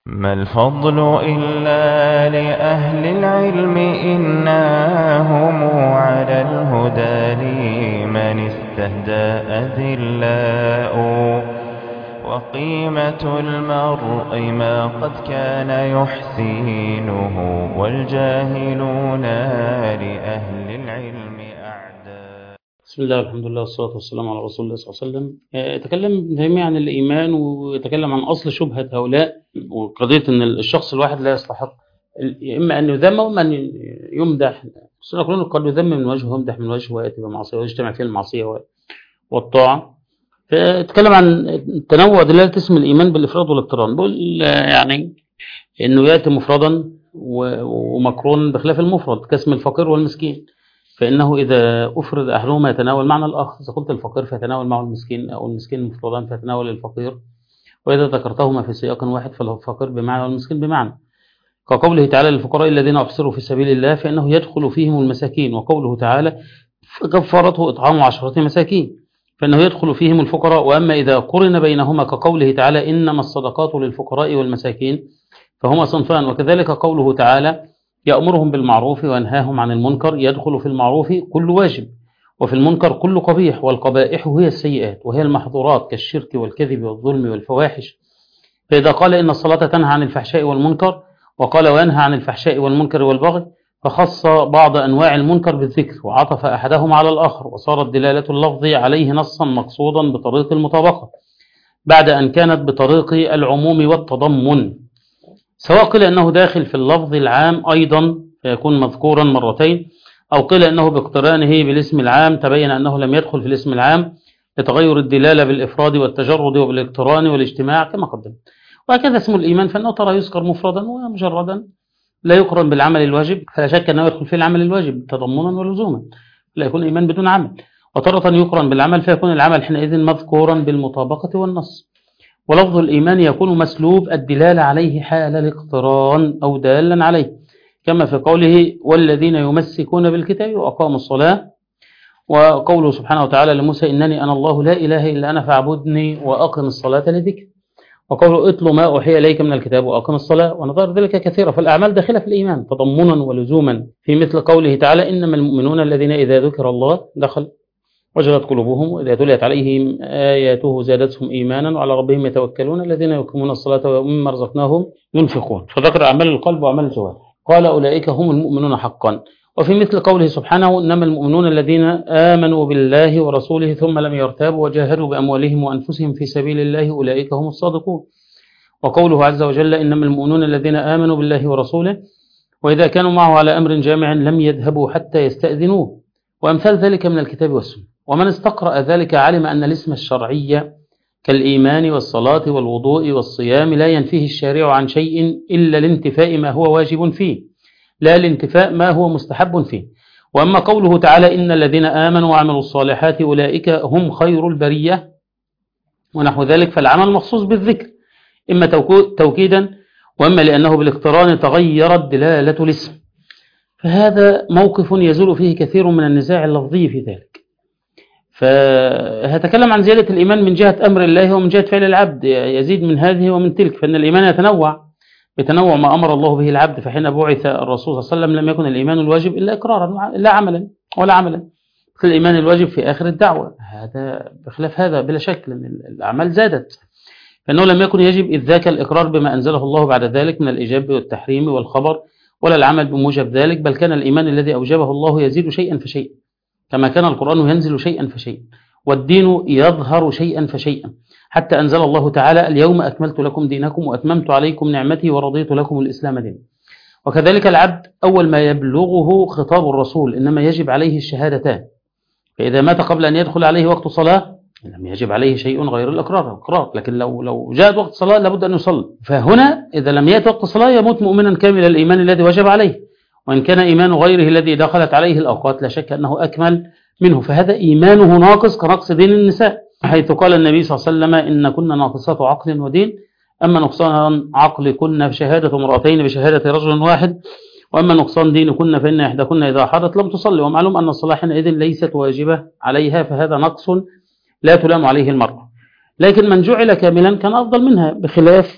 ما الفضل إلا لأهل العلم إنهم على الهدى لمن استهدى أذلاء وقيمة المرء ما قد كان يحسينه والجاهلون لأهل العلم أعداء. بسم الله والحمد لله والصلاة والسلام على رسول الله صلى الله عليه وسلم. يتكلم ابن تيمية عن الإيمان ويتكلم عن أصل شبهة هؤلاء وقضية أن الشخص الواحد لا يستحق إما أن يذم وإما أن يمدح. السنة كلهم قد يذم من وجه ويمدح من وجه ويأتي بمعصية ويجتمع فيه المعصية والطاعة. فيتكلم عن تنوع دلالة اسم الإيمان بالإفراد والاقتران. بقول يعني أنه يأتي مفردا ومقرون بخلاف المفرد كاسم الفقير والمسكين، فإنه إذا أفرد أحدهما يتناول معنى الآخر. إذا قلت الفقير فيتناول معه المسكين، أو المسكين مفردان فيتناول الفقير، وإذا ذكرتهما في سياق واحد فالفقير بمعنى والمسكين بمعنى، كقوله تعالى للفقراء الذين أحصروا في سبيل الله فإنه يدخل فيهم المساكين، وقوله تعالى فكفارته إطعام 10 مساكين فإنه يدخل فيهم الفقراء. وأما إذا قرن بينهما كقوله تعالى إنما الصدقات للفقراء والمساكين فهما صنفان، وكذلك قوله تعالى يأمرهم بالمعروف وينهاهم عن المنكر يدخل في المعروف كل واجب وفي المنكر كل قبيح، والقبائح هي السيئات وهي المحظورات كالشرك والكذب والظلم والفواحش. فإذا قال إن الصلاة تنهى عن الفحشاء والمنكر وقال وينهى عن الفحشاء والمنكر والبغي فخص بعض أنواع المنكر بالذكر وعطف أحدهما على الآخر، وصارت دلالة اللفظ عليه نصا مقصودا بطريق المطابقة بعد أن كانت بطريق العموم والتضمن، سواء قيل أنه داخل في اللفظ العام أيضا فيكون مذكورا مرتين، أو قيل أنه باقترانه بالاسم العام تبين أنه لم يدخل في الاسم العام لتغير الدلالة بالإفراد والتجرد وبالاقتران والاجتماع كما قدم. وهكذا اسم الإيمان فإنه ترى يذكر مفردا ومجردا لا يقرن بالعمل الواجب، فلا شك أنه يدخل في العمل الواجب تضمنا ولزوما، لا يكون إيمان بدون عمل، وترة يقرن بالعمل فيكون العمل حينئذ مذكورا بالمطابقة والنص. ولفظ الإيمان يكون مسلوب الدلالة عليه حال الاقتران أو دالا عليه، كما في قوله والذين يمسكون بالكتاب وأقاموا الصلاة، وقوله سبحانه وتعالى لموسى إنني أنا الله لا إله إلا أنا فاعبدني وأقم الصلاة لذكري، وقوله اتلوا ما أوحي إليك من الكتاب وأقم الصلاة، ونظر ذلك كثيرا. فالأعمال داخلة في الإيمان تضمنا ولزوما، في مثل قوله تعالى إنما المؤمنون الذين إذا ذكر الله دخل وجلت قلوبهم وإذا تليت عليهم آياته زادتهم إيمانا وعلى ربهم يتوكلون الذين يقيمون الصلاة ومما رزقناهم ينفقون، فذكر أعمال القلب وأعمال الجوارح قال أولئك هم المؤمنون حقا. وفي مثل قوله سبحانه إنما المؤمنون الذين آمنوا بالله ورسوله ثم لم يرتابوا وجاهدوا بأموالهم وأنفسهم في سبيل الله أولئك هم الصادقون. وقوله عز وجل إنما المؤمنون الذين آمنوا بالله ورسوله وإذا كانوا معه على أمر جامع لم يذهبوا حتى يستأذنوه، وأمثال ذلك من الكتاب والسنة. ومن استقرأ ذلك علم أن الاسم الشرعي كالإيمان والصلاة والوضوء والصيام لا ينفيه الشارع عن شيء إلا لانتفاء ما هو واجب فيه لا لانتفاء ما هو مستحب فيه. وأما قوله تعالى إن الذين آمنوا وعملوا الصالحات أولئك هم خير البرية ونحو ذلك، فالعمل مخصوص بالذكر إما توكيدا وإما لأنه بالاقتران تغيرت دلالة الاسم، فهذا موقف يزول فيه كثير من النزاع اللفظي في ذلك. فهتكلم عن زيادة الإيمان من جهة أمر الله ومن جهة فعل العبد، يزيد من هذه ومن تلك، فإن الإيمان يتنوع بتنوع ما أمر الله به العبد. فحين بعث الرسول صلى الله عليه وسلم لم يكن الإيمان الواجب إلا إقرارا لا عملا ولا عملا، الإيمان الواجب في آخر الدعوة، هذا بخلاف هذا بلا شك لأن الأعمال زادت، فإنه لم يكن يجب إذ ذاك الإقرار بما أنزله الله بعد ذلك من الإيجاب والتحريم والخبر ولا العمل بموجب ذلك، بل كان الإيمان الذي أوجبه الله يزيد شيئا فشيئا كما كان القرآن ينزل شيئا فشيئا والدين يظهر شيئا فشيئا، حتى أنزل الله تعالى اليوم أكملت لكم دينكم وأتممت عليكم نعمتي ورضيت لكم الإسلام دينا. وكذلك العبد أول ما يبلغه خطاب الرسول إنما يجب عليه الشهادتان، فإذا مات قبل أن يدخل عليه وقت صلاة لم يجب عليه شيء غير الإقرار، لكن لو جاءت وقت صلاة لابد أن يصلي. فهنا إذا لم يأت وقت صلاة يموت مؤمنا كامل الإيمان الذي وجب عليه، وإن كان إيمان غيره الذي دخلت عليه الأوقات لا شك أنه أكمل منه، فهذا إيمانه ناقص كنقص دين النساء، حيث قال النبي صلى الله عليه وسلم إن كنا ناقصات عقل ودين، أما نقصان عقل كنا بشهادة امرأتين بشهادة رجل واحد، وأما نقصان دين كنا فإن إحداكن إذا حضت لم تصلي، ومعلوم أن الصلاة حينئذ ليست واجبة عليها، فهذا نقص لا تلام عليه المرأة. لكن من جعل كاملا كان أفضل منها، بخلاف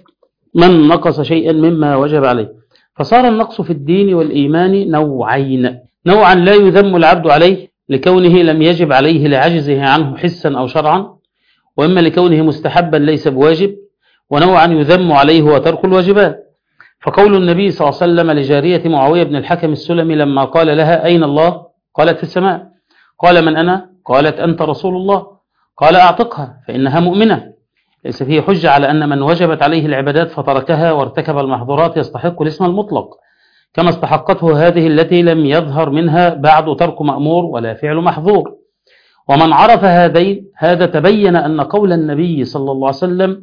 من نقص شيئا مما وجب عليه. فصار النقص في الدين والإيمان نوعين: نوعا لا يذم العبد عليه لكونه لم يجب عليه لعجزه عنه حسا أو شرعا، وإما لكونه مستحبا ليس بواجب، ونوعا يذم عليه وترك الواجبات. فقول النبي صلى الله عليه وسلم لجارية معاوية بن الحكم السلمي لما قال لها: أين الله؟ قالت: في السماء. قال: من أنا؟ قالت: أنت رسول الله. قال: أعتقها فإنها مؤمنة. ليس فيه حجة على أن من وجبت عليه العبادات فتركها وارتكب المحظورات يستحق الاسم المطلق، كما استحقته هذه التي لم يظهر منها بعد ترك مأمور ولا فعل محظور. ومن عرف هذين هذا تبين أن قول النبي صلى الله عليه وسلم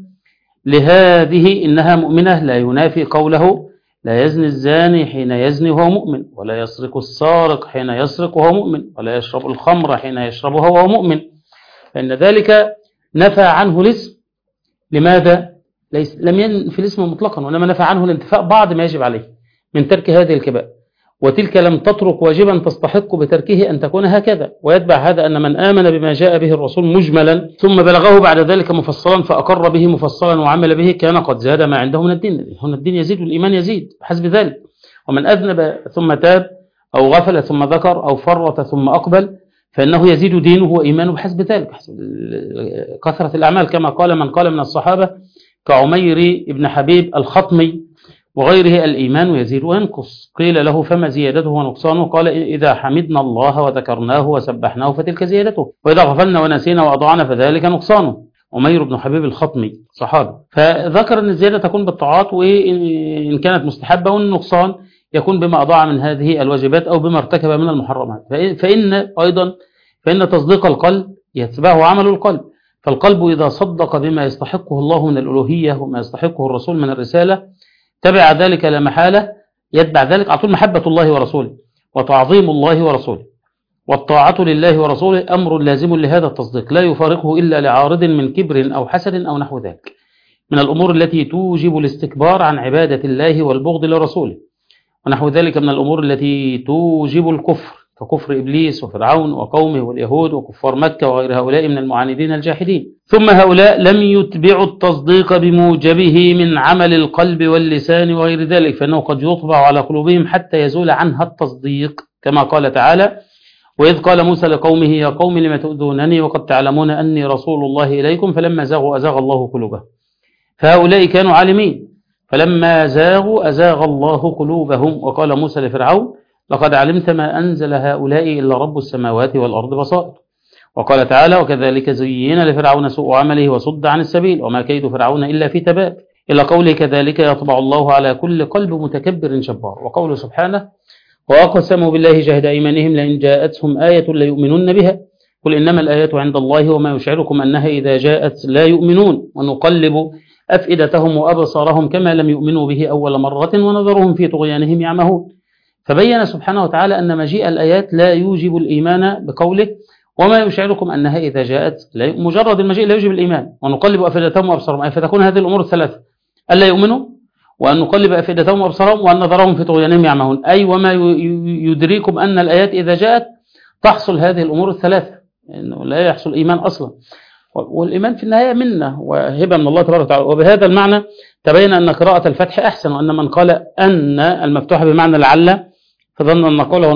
لهذه إنها مؤمنة لا ينافي قوله: لا يزني الزاني حين يزني وهو مؤمن، ولا يسرق السارق حين يسرق وهو مؤمن، ولا يشرب الخمر حين يشربها وهو مؤمن. فإن ذلك نفى عنه الاسم. لماذا؟ لم ينفي الاسم مطلقا، وإنما نفى عنه الانتفاء بعض ما يجب عليه من ترك هذه الكبائر، وتلك لم تترك واجبا تستحق بتركه أن تكون هكذا. ويتبع هذا أن من آمن بما جاء به الرسول مجملا ثم بلغه بعد ذلك مفصلا فأقر به مفصلا وعمل به كان قد زاد ما عنده من الدين. هنا الدين يزيد والإيمان يزيد بحسب ذلك. ومن أذنب ثم تاب أو غفل ثم ذكر أو فرط ثم أقبل فإنه يزيد دينه وإيمانه بحسب ذلك، بحسب كثرة الأعمال، كما قال من قال من الصحابة كعمير بن حبيب الخطمي وغيره: الإيمان يزيد وينقص. قيل له: فما زيادته ونقصانه؟ قال: إذا حمدنا الله وذكرناه وسبحناه فتلك زيادته، وإذا غفلنا ونسينا وأضعنا فذلك نقصانه. عمير بن حبيب الخطمي صحابي. فذكر أن الزيادة تكون بالطاعات وإن كانت مستحبة، والنقصان يكون بما أضاع من هذه الواجبات أو بما ارتكب من المحرمات. فإن تصديق القلب يتبعه عمل القلب، فالقلب إذا صدق بما يستحقه الله من الألوهية وما يستحقه الرسول من الرسالة تبع ذلك لا محالة، يتبع ذلك على طول محبة الله ورسوله وتعظيم الله ورسوله، والطاعة لله ورسوله أمر لازم لهذا التصديق لا يفارقه إلا لعارض من كبر أو حسد أو نحو ذلك من الأمور التي توجب الاستكبار عن عبادة الله والبغض لرسوله، ونحو ذلك من الأمور التي توجب الكفر ككفر إبليس وفرعون وقومه واليهود وكفار مكة وغير هؤلاء من المعاندين الجاحدين. ثم هؤلاء لم يتبعوا التصديق بموجبه من عمل القلب واللسان وغير ذلك، فإنه قد يطبع على قلوبهم حتى يزول عنها التصديق، كما قال تعالى: وإذ قال موسى لقومه يا قوم لم تؤذونني وقد تعلمون أني رسول الله إليكم فلما زاغوا أزاغ الله قلوبهم. فهؤلاء كانوا عالمين، فلما زاغوا أزاغ الله قلوبهم. وقال موسى لفرعون: لقد علمت ما أنزل هؤلاء إلا رب السماوات والأرض بصائر. وقال تعالى: وكذلك زين لفرعون سوء عمله وصد عن السبيل وما كيد فرعون إلا في تباب، إلى قوله: كذلك يطبع الله على كل قلب متكبر جبار. وقوله سبحانه: وأقسموا بالله جهد أيمانهم لئن جاءتهم آية ليؤمنن بها قل إنما الآيات عند الله وما يشعركم أنها إذا جاءت لا يؤمنون ونقلب أفئدتهم وأبصارهم كما لم يؤمنوا به أول مرة ونذرهم في طغيانهم يعمهون. فبين سبحانه وتعالى أن مجيء الآيات لا يوجب الإيمان بقوله وما يشعركم أنها إذا جاءت، مجرد المجيء لا يوجب الإيمان. ونقلب أفئدتهم وأبصارهم، أي فتكون هذه الأمور الثلاثة: ألا يؤمنوا، وأن نقلب أفئدتهم وأبصارهم، وأن نذرهم في طغيانهم يعمهون. أي وما يدريكم أن الآيات إذا جاءت تحصل هذه الأمور الثلاثة، إنه لا يحصل إيمان أصلا. والإيمان في النهاية منة وهبة من الله تبارك وتعالى. وبهذا المعنى تبين أن قراءة الفتح أحسن، وأن من قال أن المفتوح بمعنى لعل فظن أن قوله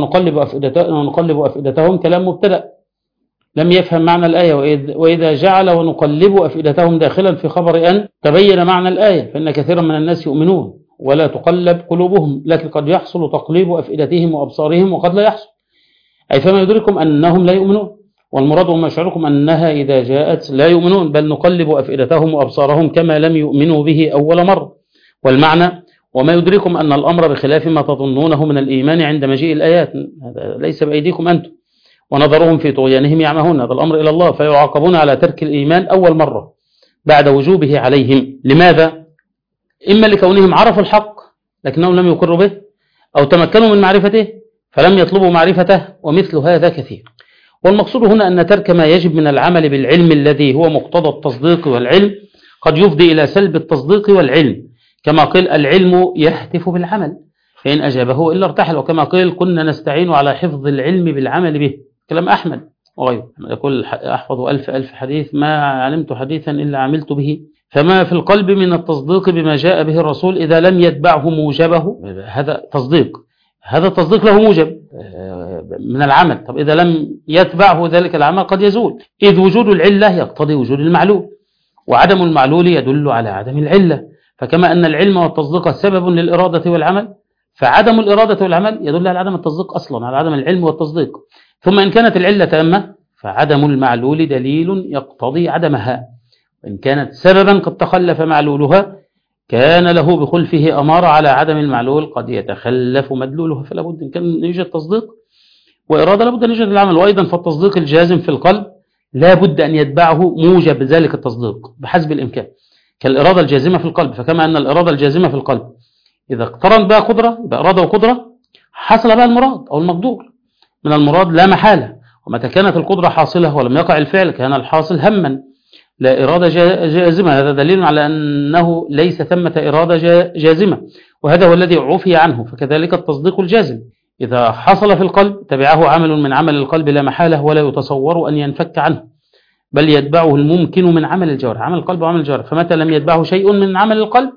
ونقلب أفئدتهم كلام مبتدأ لم يفهم معنى الآية. وإذا جعل ونقلب أفئدتهم داخلا في خبر أن تبين معنى الآية، فإن كثيرا من الناس يؤمنون ولا تقلب قلوبهم، لكن قد يحصل تقليب أفئدتهم وأبصارهم وقد لا يحصل، أي فما يدركم أنهم لا يؤمنون، والمراد وما يشعركم أنها إذا جاءت لا يؤمنون، بل نقلب أفئدتهم وأبصارهم كما لم يؤمنوا به أول مرة. والمعنى وما يدركم أن الأمر بخلاف ما تظنونه من الإيمان عند مجيء الآيات، هذا ليس بأيديكم أنتم. ونظرهم في طغيانهم يعمهون، هذا الأمر إلى الله، فيعاقبون على ترك الإيمان أول مرة بعد وجوبه عليهم. لماذا؟ إما لكونهم عرفوا الحق لكنهم لم يقروا به، أو تمكنوا من معرفته فلم يطلبوا معرفته، ومثل هذا كثير. والمقصود هنا أن ترك ما يجب من العمل بالعلم الذي هو مقتضى التصديق والعلم قد يفضي إلى سلب التصديق والعلم، كما قيل العلم يهتف بالعمل فإن أجابه إلا ارتحل، وكما قيل كنا نستعين على حفظ العلم بالعمل به، كلام أحمد وغيره يقول: أحفظ 1000 حديث ما علمت حديثا إلا عملت به فما في القلب من التصديق بما جاء به الرسول إذا لم يتبعه موجبه، هذا تصديق، هذا التصديق له موجب من العمل. طب إذا لم يتبعه ذلك العمل قد يزول، إذ وجود العلة يقتضي وجود المعلول، وعدم المعلول يدل على عدم العلة. فكما أن العلم والتصديق سبب للإرادة والعمل، فعدم الإرادة والعمل يدل على عدم التصديق أصلا، على عدم العلم والتصديق. ثم إن كانت العلة تامة فعدم المعلول دليل يقتضي عدمها، وإن كانت سببا قد تخلف معلولها كان له بخلفه أمارة على عدم المعلول قد يتخلف مدلولها. فلا بد إن كان يوجد تصديق وإرادة لابد أن يوجد العمل. وأيضا فالتصديق الجازم في القلب لا بد أن يتبعه موجب ذلك التصديق بحسب الإمكان، كالإرادة الجازمة في القلب. فكما أن الإرادة الجازمة في القلب إذا اقترن بها قدرة، يبقى إرادة وقدرة، حصل بها المراد أو المقدور من المراد لا محالة. ومتى كانت القدرة حاصلة ولم يقع الفعل كان الحاصل هما لا إرادة جازمة. هذا دليل على أنه ليس ثمة إرادة جازمة، وهذا هو الذي عفي عنه. فكذلك التصديق الجازم إذا حصل في القلب تبعه عمل من عمل القلب لا محالة ولا يتصور أن ينفك عنه، بل يتبعه الممكن من عمل الجوارح، عمل القلب وعمل الجوارح. فمتى لم يتبعه شيء من عمل القلب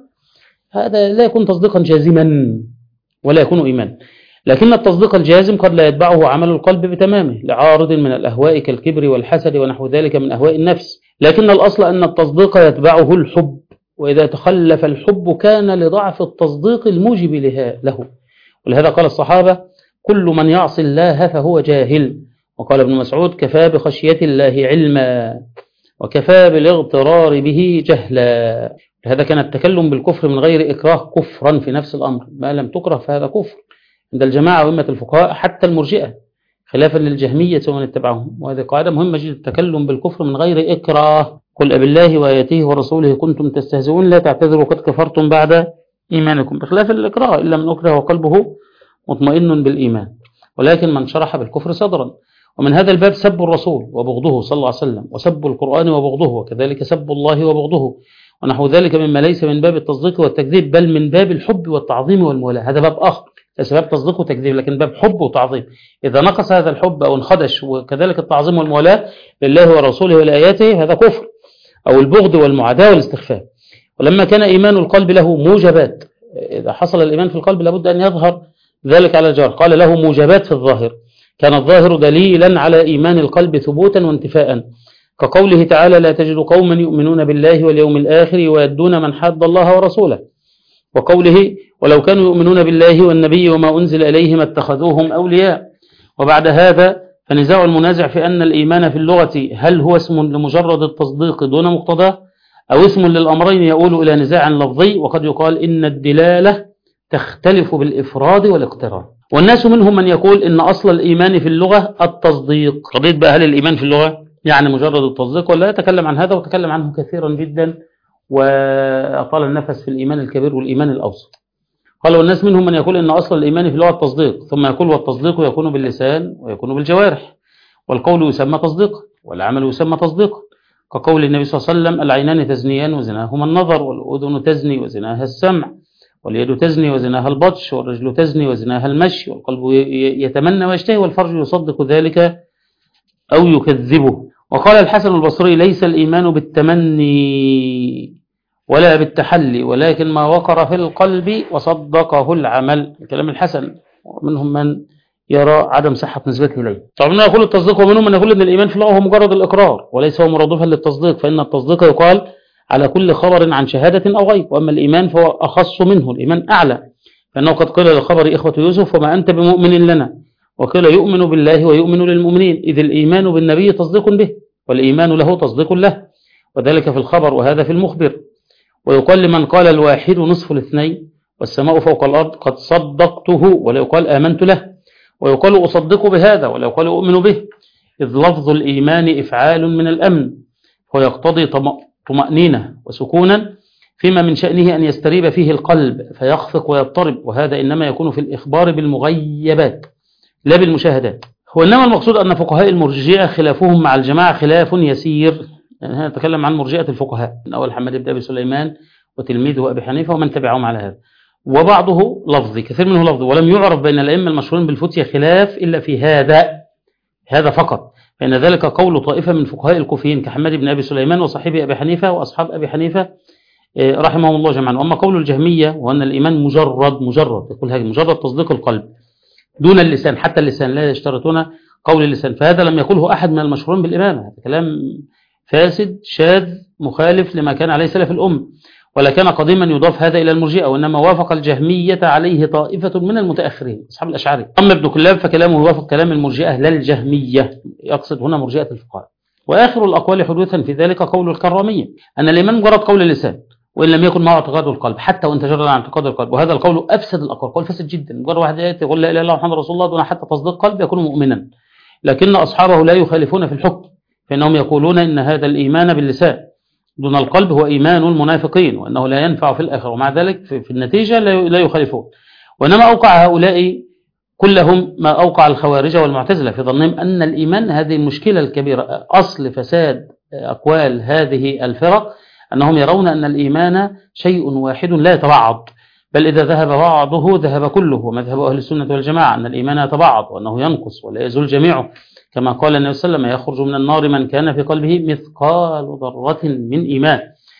هذا لا يكون تصديقا جازما ولا يكون إيمان. لكن التصديق الجازم قد لا يتبعه عمل القلب بتمامه لعارض من الأهواء كالكبر والحسد ونحو ذلك من أهواء النفس، لكن الأصل أن التصديق يتبعه الحب، وإذا تخلف الحب كان لضعف التصديق الموجب له. ولهذا قال الصحابة: كل من يعصي الله فهو جاهل. وقال ابن مسعود: كفى بخشية الله علما وكفى بالاغترار به جهلا. هذا كان التكلم بالكفر من غير إكراه كفرا في نفس الأمر، ما لم تكره فهذا كفر عند الجماعة وإمة الفقهاء حتى المرجئة، خلافا للجهمية ومن اتبعهم. وهذه قاعدة مهمة جدا، التكلم بالكفر من غير إكراه. قل أبالله وآياته ورسوله كنتم تستهزئون لا تعتذروا قد كفرتم بعد إيمانكم، بخلاف الإكراه إلا من أكره وقلبه مطمئن بالإيمان، ولكن من شرح بالكفر صدرا. ومن هذا الباب سب الرسول وبغضه صلى الله عليه وسلم، وسب القرآن وبغضه، وكذلك سب الله وبغضه، ونحو ذلك مما ليس من باب التصديق والتكذيب بل من باب الحب والتعظيم والمولاة. هذا باب آخر، أسباب تصديق وتكذيب، لكن باب حب وتعظيم. إذا نقص هذا الحب أو انخدش وكذلك التعظيم والمولاة لله ورسوله ولآياته هذا كفر، أو البغض والمعاداة والاستخفاف. ولما كان إيمان القلب له موجبات، إذا حصل الإيمان في القلب لابد أن يظهر ذلك على الجوارح، قال له موجبات في الظاهر، كان الظاهر دليلا على إيمان القلب ثبوتا وانتفاء، كقوله تعالى: لا تجد قوما يؤمنون بالله واليوم الآخر ويدون من حاد الله ورسوله، وقوله: ولو كانوا يؤمنون بالله والنبي وما أنزل إليهم اتخذوهم أولياء. وبعد هذا فنزاع المنازع في أن الإيمان في اللغة هل هو اسم لمجرد التصديق دون مقتضاه أو اسم للأمرين يؤول إلى نزاع لفظي. وقد يقال إن الدلالة تختلف بالإفراد والاقتران. والناس منهم من يقول إن أصل الإيمان في اللغة التصديق. قضية بقى هل الإيمان في اللغة يعني مجرد التصديق ولا؟ يتكلم عن هذا وتكلم عنه كثيرا جدا وأطال النفس في الإيمان الكبير والإيمان الأوسط. قال: والناس منهم من يقول إن أصل الإيمان في اللغة التصديق، ثم يقول: والتصديق يكون باللسان ويكون بالجوارح، والقول يسمى تصديقا والعمل يسمى تصديقا، كقول النبي صلى الله عليه وسلم: العينان تزنيان وزناهما النظر، والأذن تزني وزناها السمع، واليد تزني وزناها البطش، والرجل تزني وزناها المشي، والقلب يتمنى ويشتهي، والفرج يصدق ذلك أو يكذبه. وقال الحسن البصري: ليس الإيمان بالتمني ولا بالتحلي، ولكن ما وقر في القلب وصدقه العمل. الكلام الحسن. ومنهم من يرى عدم صحة نسبته إليه. طبعا يقول التصديق، ومنهم من يقول أن الإيمان في اللغة هو مجرد الإقرار وليس هو مرادفا للتصديق، فإن التصديق يقال على كل خبر عن شهادة أو غيب، وأما الإيمان فهو أخص منه، الإيمان أعلى، فإنه قد قيل للخبر: إخوة يوسف وما أنت بمؤمن لنا، وقيل: يؤمن بالله ويؤمن للمؤمنين، إذ الإيمان بالنبي تصديق به والإيمان له تصديق له، وذلك في الخبر وهذا في المخبر. ويقال لمن قال: الواحد نصف الاثنين والسماء فوق الأرض قد صدقته، ولا يقال آمنت له، ويقال أصدق بهذا ولا يقال أؤمن به، إذ لفظ الإيمان إفعال من الأمن، ويقتضي طمأنينة وسكونا فيما من شأنه أن يستريب فيه القلب فيخفق ويضطرب، وهذا إنما يكون في الإخبار بالمغيبات لا بالمشاهدات. وإنما المقصود أن فقهاء المرجئة خلافهم مع الجماعة خلاف يسير، يعني هنا نتكلم عن مرجئة الفقهاء، من أول حماد بن أبي سليمان وتلميذه أبي حنيفة ومن تبعهم على هذا، وبعضه لفظي كثير منه لفظي، ولم يعرف بين الأئمة المشهورين بالفتية خلاف إلا في هذا فقط، فإن ذلك قول طائفة من فقهاء الكوفيين كحماد بن أبي سليمان وصاحبه أبي حنيفة وأصحاب أبي حنيفة رحمهم الله جميعا. وأما قول الجهمية وأن الإيمان مجرد يقول هذا مجرد تصديق القلب دون اللسان، حتى اللسان لا يشترطون قول اللسان، فهذا لم يقوله أحد من المشهورين بالإمامة، هذا كلام فاسد شاذ مخالف لما كان عليه سلف الأمة، ولا كان قديما يضاف هذا إلى المرجئة، وإنما وافق الجهمية عليه طائفة من المتأخرين أصحاب الأشعري. أما ابن كلاب فكلامه يوافق كلام المرجئة لا الجهمية، يقصد هنا مرجئة الفقهاء. وآخر الأقوال حدوثا في ذلك قول الكرامية أن الإيمان مجرد قول اللسان وإن لم يكن معه اعتقاد القلب، حتى وإن تجرد عن اعتقاد القلب، وهذا القول أفسد الأقوال، قول فاسد جدا. مجرد واحد يقول لا إله إلا الله محمد رسول الله دون حتى تصديق قلب يكون مؤمنا، لكن أصحابه لا يخالفون في الحكم، فإنهم يقولون إن هذا الإيمان باللسان دون القلب هو إيمان المنافقين، وأنه لا ينفع في الآخرة، ومع ذلك في النتيجة لا يخالفون. وإنما أوقع هؤلاء كلهم ما أوقع الخوارج والمعتزلة في ظنهم أن الإيمان، هذه المشكلة الكبيرة، أصل فساد أقوال هذه الفرق أنهم يرون أن الإيمان شيء واحد لا يتبعض، بل إذا ذهب بعضه ذهب كله. ومذهب أهل السنة والجماعة أن الإيمان يتبعض وأنه ينقص ولا يزول جميعه، كما قال النبي صلى الله عليه وسلم يخرج من النار من كان في قلبه مثقال ذرة من إيمان.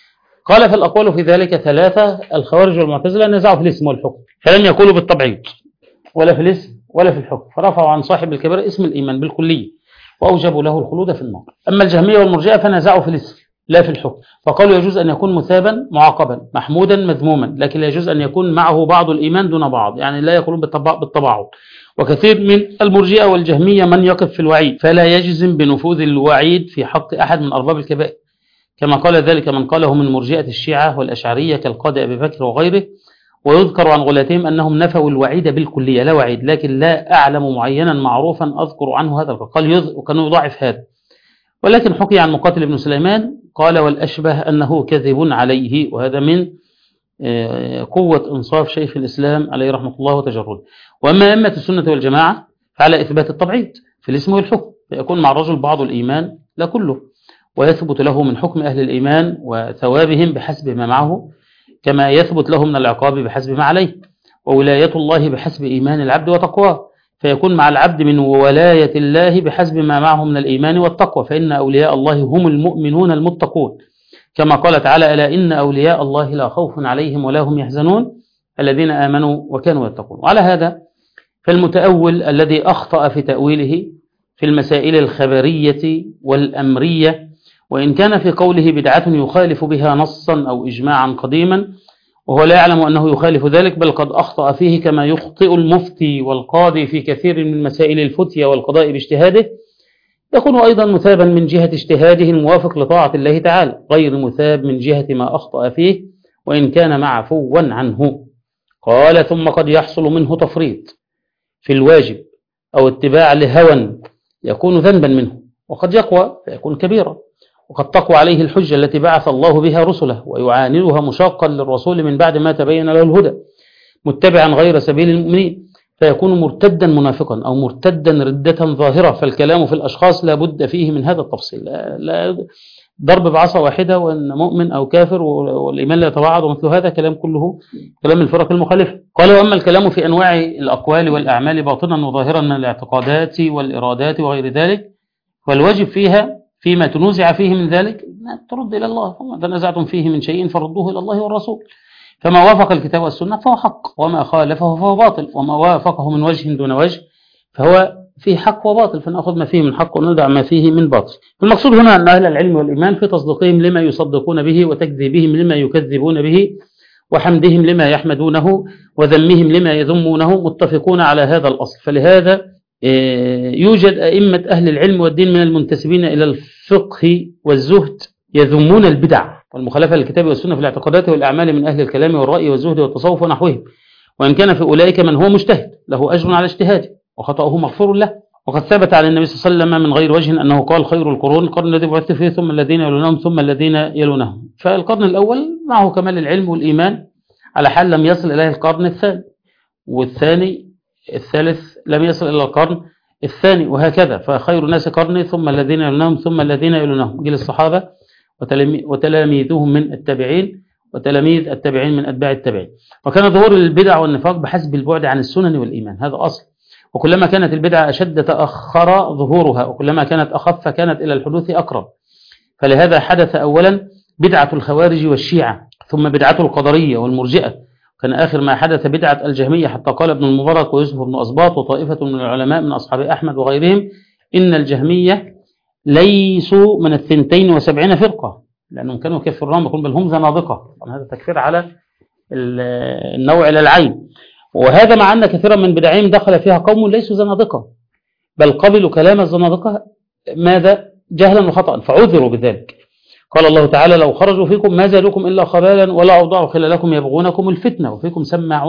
قال فالأقوال في ذلك ثلاثة، الخوارج والمعتزلة نزعوا في الاسم والحكم، فلم يقولوا بالتبعيض ولا في الاسم ولا في الحكم، فرفعوا عن صاحب الكبيرة اسم الإيمان بالكلية وأوجبوا له الخلود في النار. أما الجهمية والمرجئة فنزعوا في الاسم لا في الحكم، فقالوا يجوز أن يكون مثابا معاقبا محمودا مذموما، لكن لا يجوز أن يكون معه بعض الإيمان دون بعض، يعني لا يقولون بالتبعض. وكثير من المرجئة والجهمية من يقف في الوعيد فلا يجزم بنفوذ الوعيد في حق أحد من أرباب الكبائر، كما قال ذلك من قاله من مرجئة الشيعة والأشعرية كالقاضي أبي بكر وغيره. ويذكر عن غلاتهم أنهم نفوا الوعيد بالكلية لا وعيد، لكن لا أعلم معينا معروفا أذكر عنه هذا القول، وكانوا يضاعف هذا. ولكن حكي عن مقاتل بن سليمان قال والأشبه أنه كذب عليه، وهذا من قوة إنصاف شيخ الإسلام عليه رحمة الله وتجرده. وأما أئمة السنة والجماعة فعلى إثبات التبعيض في الاسم والحكم، فيكون مع الرجل بعض الإيمان لا كله، ويثبت له من حكم أهل الإيمان وثوابهم بحسب ما معه، كما يثبت له من العقاب بحسب ما عليه، وولاية الله بحسب إيمان العبد وتقواه، فيكون مع العبد من ولاية الله بحسب ما معه من الإيمان والتقوى، فإن أولياء الله هم المؤمنون المتقون، كما قال تعالى ألا إن أولياء الله لا خوف عليهم ولا هم يحزنون الذين آمنوا وكانوا يتقون. وعلى هذا فالمتأول الذي أخطأ في تأويله في المسائل الخبرية والأمرية، وإن كان في قوله بدعة يخالف بها نصا أو إجماعا قديما وهو لا يعلم أنه يخالف ذلك، بل قد أخطأ فيه كما يخطئ المفتي والقاضي في كثير من مسائل الفتية والقضاء باجتهاده، يكون أيضا مثابا من جهة اجتهاده الموافق لطاعة الله تعالى، غير مثاب من جهة ما أخطأ فيه وإن كان معفوا عنه. قال ثم قد يحصل منه تفريط في الواجب أو اتباع لهوى يكون ذنبا منه، وقد يقوى فيكون كبيرا، وقد تقوى عليه الحجة التي بعث الله بها رسله ويعاندها مشاقا للرسول من بعد ما تبين له الهدى متبعا غير سبيل المؤمنين، فيكون مرتدا منافقا أو مرتدا ردة ظاهرة. فالكلام في الأشخاص لا بد فيه من هذا التفصيل، لا ضرب بعصا واحدة وأن مؤمن أو كافر والإيمان لا يتبعض ومثل هذا كلام كله كلام الفرق المخالفة. قال وأما الكلام في أنواع الأقوال والأعمال باطنا وظاهرا من الاعتقادات والإرادات وغير ذلك، والواجب فيها فيما تنوزع فيه من ذلك ترد إلى الله، وما تنازعتم فيه من شيء فردوه إلى الله والرسول، فما وافق الكتاب والسنة فهو حق، وما خالفه فهو باطل، وما وافقه من وجه دون وجه فهو فيه حق وباطل، فنأخذ ما فيه من حق وندع ما فيه من باطل. المقصود هنا أن أهل العلم والإيمان في تصديقهم لما يصدقون به وتكذيبهم لما يكذبون به وحمدهم لما يحمدونه وذمهم لما يذمونه متفقون على هذا الأصل. فلهذا يوجد أئمة أهل العلم والدين من المنتسبين إلى الفقه والزهد يذمون البدع والمخالفة للكتاب والسنة في الاعتقادات والأعمال من أهل الكلام والرأي والزهد والتصوف ونحوهم، وإن كان في أولئك من هو مجتهد له أجر على اجتهاده وخطأه مغفور له. وقد ثبت عن النبي صلى الله عليه وسلم من غير وجه أنه قال خير القرون القرن الذي بعثت فيه ثم الذين يلونهم ثم الذين يلونهم. فالقرن الأول معه كمال العلم والإيمان على حال لم يصل إليه القرن الثاني، والثاني الثالث لم يصل إلى القرن الثاني، وهكذا. فخير الناس قرني ثم الذين يلونهم ثم الذين يلونهم، جيل الصحابة وتلاميذهم من التابعين وتلاميذ التابعين من أتباع التابعين. وكان ظهور البدع والنفاق بحسب البعد عن السنن والإيمان، هذا أصل، وكلما كانت البدعة أشد تأخر ظهورها، وكلما كانت أخف كانت إلى الحدوث أقرب. فلهذا حدث أولا بدعة الخوارج والشيعة، ثم بدعته القدرية والمرجئة، كان آخر ما حدث بدعة الجهمية، حتى قال ابن المبارك ويوسف بن أسباط وطائفة من العلماء من أصحاب أحمد وغيرهم إن الجهمية ليسوا من 72 فرقة، لأنهم كانوا يكفرون بل هم زنادقة. هذا تكفير على النوع إلى العين، وهذا مع أن كثيرا من بدعهم دخل فيها قوم ليسوا زنادقة، بل قبلوا كلام الزنادقة ماذا جهلا وخطأ فعذروا بذلك. قال الله تعالى لو خرجوا فيكم ما زادوكم إلا خبالا ولا أوضعوا خلالكم يبغونكم الفتنة وفيكم